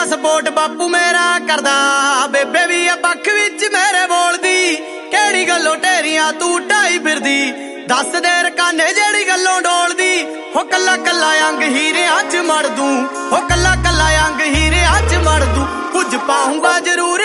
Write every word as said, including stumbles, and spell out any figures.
पूरा सपोर्ट बापू मेरा करदा। बेबे भी आ पक्ष विच मेरे बोलदी, केड़ी गल्लों ढेरियां तू ढाई फिरदी। दस दे रकाने जेड़ी गल्लों डोलदी, हो कल्ला कल्ला अंग हीरे च मड़ दूं, हो कल्ला कल्ला अंग हीरे च मड़ दूं। कुछ पाऊंगा जरूर